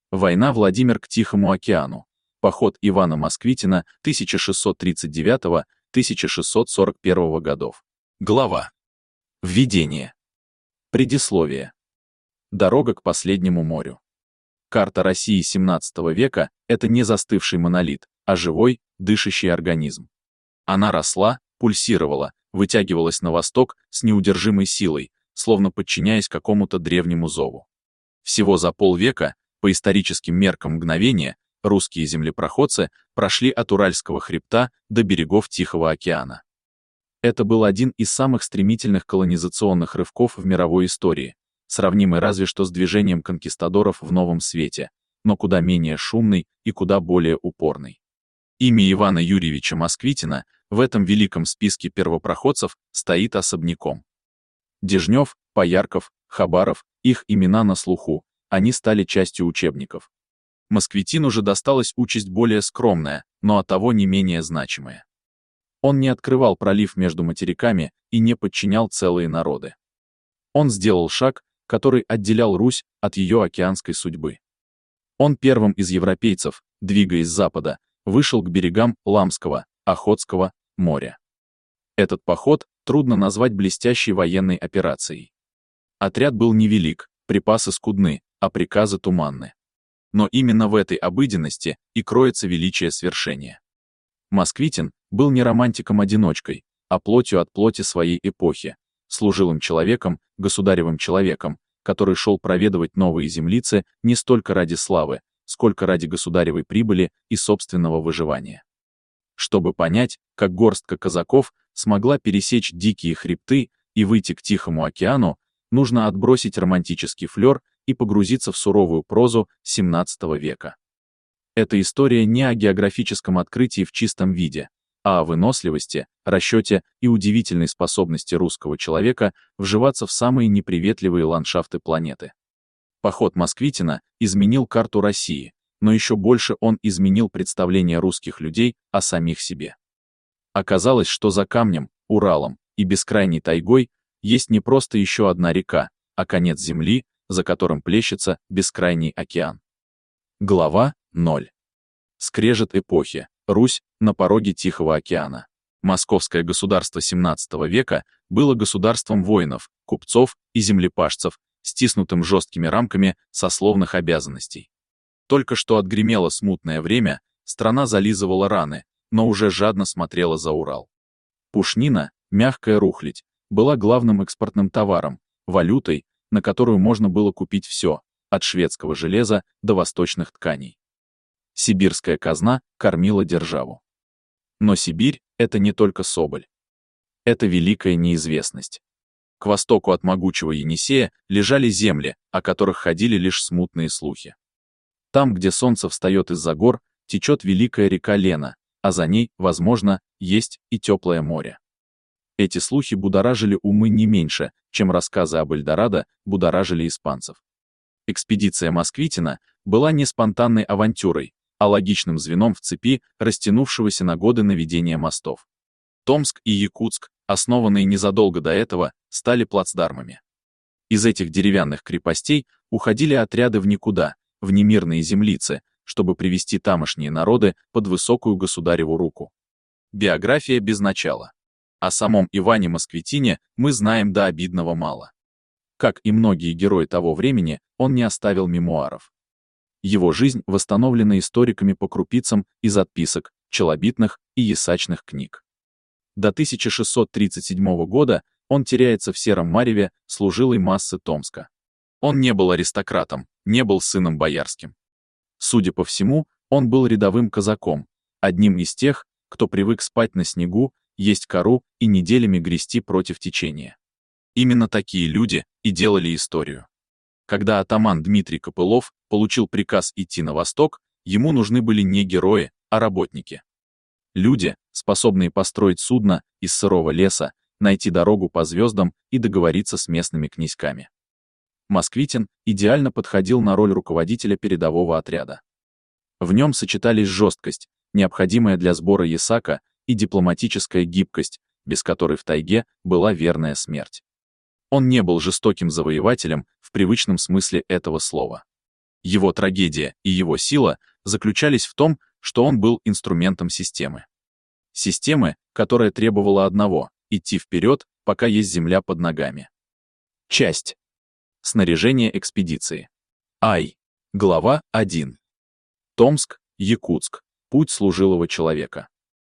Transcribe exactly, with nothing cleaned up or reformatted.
Война Владимир к Тихому океану. Поход Ивана Москвитина тысяча шестьсот тридцать девятого — тысяча шестьсот сорок первого годов. Глава. Введение. Предисловие. Дорога к последнему морю. Карта России семнадцатого века — это не застывший монолит, а живой, дышащий организм. Она росла, пульсировала, вытягивалась на восток с неудержимой силой, словно подчиняясь какому-то древнему зову. Всего за полвека, по историческим меркам мгновения, русские землепроходцы прошли от Уральского хребта до берегов Тихого океана. Это был один из самых стремительных колонизационных рывков в мировой истории, сравнимый разве что с движением конкистадоров в Новом Свете, но куда менее шумный и куда более упорный. Имя Ивана Юрьевича Москвитина в этом великом списке первопроходцев стоит особняком. Дежнев, Поярков, Хабаров, их имена на слуху, они стали частью учебников. Москвитину же досталась участь более скромная, но оттого не менее значимая. Он не открывал пролив между материками и не подчинял целые народы. Он сделал шаг, который отделял Русь от ее океанской судьбы. Он первым из европейцев, двигаясь с запада, вышел к берегам Ламского, Охотского моря. Этот поход трудно назвать блестящей военной операцией. Отряд был невелик, припасы скудны, а приказы туманны. Но именно в этой обыденности и кроется величие свершения. Москвитин был не романтиком-одиночкой, а плотью от плоти своей эпохи, служилым человеком, государевым человеком, который шел проведывать новые землицы не столько ради славы, сколько ради государевой прибыли и собственного выживания. Чтобы понять, как горстка казаков смогла пересечь дикие хребты и выйти к Тихому океану, нужно отбросить романтический флёр и погрузиться в суровую прозу семнадцатого века. Эта история не о географическом открытии в чистом виде, а о выносливости, расчете и удивительной способности русского человека вживаться в самые неприветливые ландшафты планеты. Поход Москвитина изменил карту России, но еще больше он изменил представление русских людей о самих себе. Оказалось, что за камнем, Уралом и бескрайней тайгой есть не просто еще одна река, а конец земли, за которым плещется бескрайний океан. Глава ноль. Скрежет эпохи. Русь на пороге Тихого океана. Московское государство семнадцатого века было государством воинов, купцов и землепашцев, стиснутым жесткими рамками сословных обязанностей. Только что отгремело смутное время, страна зализывала раны, но уже жадно смотрела за Урал. Пушнина, мягкая рухлядь, была главным экспортным товаром, валютой, на которую можно было купить все, от шведского железа до восточных тканей. Сибирская казна кормила державу. Но Сибирь — это не только Соболь. Это великая неизвестность. К востоку от могучего Енисея лежали земли, о которых ходили лишь смутные слухи. Там, где солнце встает из-за гор, течет великая река Лена, а за ней, возможно, есть и теплое море. Эти слухи будоражили умы не меньше, чем рассказы об Эльдорадо будоражили испанцев. Экспедиция Москвитина была не спонтанной авантюрой, а логичным звеном в цепи растянувшегося на годы наведения мостов. Томск и Якутск, основанные незадолго до этого, стали плацдармами. Из этих деревянных крепостей уходили отряды в никуда, в немирные землицы, чтобы привести тамошние народы под высокую государеву руку. Биография без начала. О самом Иване Москвитине мы знаем до обидного мало. Как и многие герои того времени, он не оставил мемуаров. Его жизнь восстановлена историками по крупицам из отписок, челобитных и ясачных книг. До тысяча шестьсот тридцать седьмого года он теряется в сером мареве служилой массы Томска. Он не был аристократом, не был сыном боярским. Судя по всему, он был рядовым казаком, одним из тех, кто привык спать на снегу, есть кору и неделями грести против течения. Именно такие люди и делали историю. Когда атаман Дмитрий Копылов получил приказ идти на восток, ему нужны были не герои, а работники. Люди, способные построить судно из сырого леса, найти дорогу по звездам и договориться с местными князьками. Москвитин идеально подходил на роль руководителя передового отряда. В нем сочетались жесткость, необходимая для сбора ясака, и дипломатическая гибкость, без которой в тайге была верная смерть. Он не был жестоким завоевателем в привычном смысле этого слова. Его трагедия и его сила заключались в том, что он был инструментом системы. Системы, которая требовала одного — идти вперед, пока есть земля под ногами. Часть. Снаряжение экспедиции. Ай. Глава один. Томск, Якутск. Путь служилого человека.